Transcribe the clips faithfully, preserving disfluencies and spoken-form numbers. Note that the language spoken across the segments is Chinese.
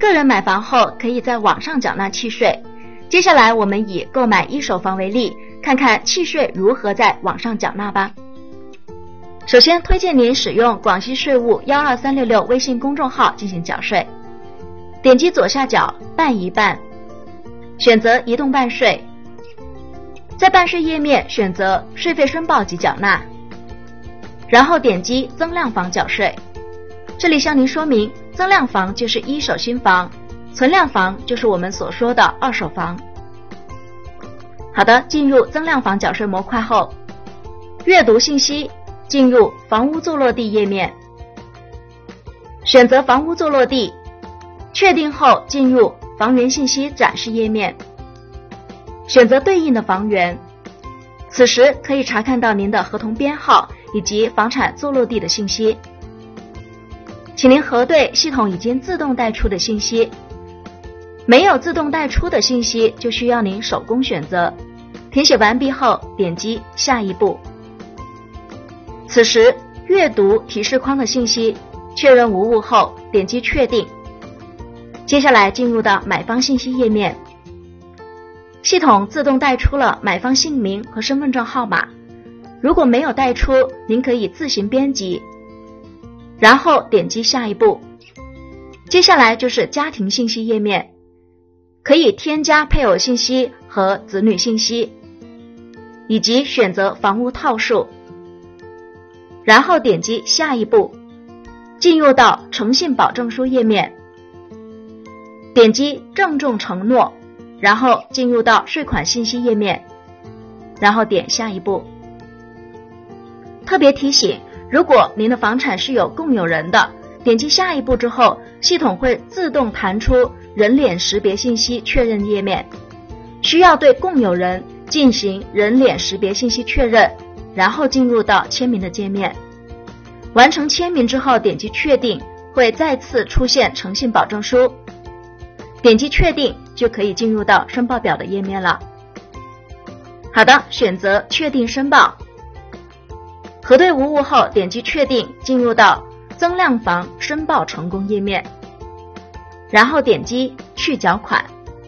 个人买房后可以在网上缴纳契税。接下来我们以购买一手房为例，看看契税如何在网上缴纳吧。首先推荐您使用广西税务一二三六六微信公众号进行缴税，点击左下角办一办，选择移动办税，在办税页面选择税费申报及缴纳，然后点击增量房缴税。这里向您说明，增量房就是一手新房，存量房就是我们所说的二手房。好的，进入增量房缴税模块后，阅读信息，进入房屋坐落地页面，选择房屋坐落地，确定后进入房源信息展示页面，选择对应的房源，此时可以查看到您的合同编号以及房产坐落地的信息。请您核对系统已经自动带出的信息，没有自动带出的信息就需要您手工选择。填写完毕后点击下一步，此时阅读提示框的信息，确认无误后点击确定。接下来进入到买方信息页面，系统自动带出了买方姓名和身份证号码，如果没有带出，您可以自行编辑，然后点击下一步。接下来就是家庭信息页面，可以添加配偶信息和子女信息，以及选择房屋套数，然后点击下一步，进入到诚信保证书页面，点击郑重承诺，然后进入到税款信息页面，然后点下一步。特别提醒，如果您的房产是有共有人的，点击下一步之后，系统会自动弹出人脸识别信息确认页面，需要对共有人进行人脸识别信息确认，然后进入到签名的界面。完成签名之后点击确定，会再次出现诚信保证书，点击确定就可以进入到申报表的页面了。好的，选择确定申报，核对无误后点击确定，进入到增量房申报成功页面，然后点击去缴款。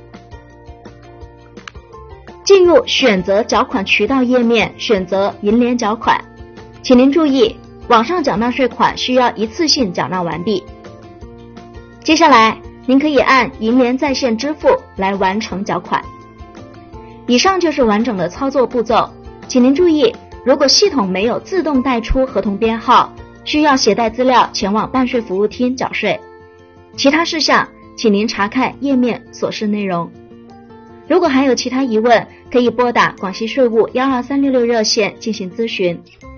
进入选择缴款渠道页面，选择银联缴款。请您注意，网上缴纳税款需要一次性缴纳完毕。接下来您可以按银联在线支付来完成缴款。以上就是完整的操作步骤，请您注意，如果系统没有自动带出合同编号，需要携带资料前往办税服务厅缴税。其他事项请您查看页面所示内容。如果还有其他疑问，可以拨打广西税务一二三六六热线进行咨询。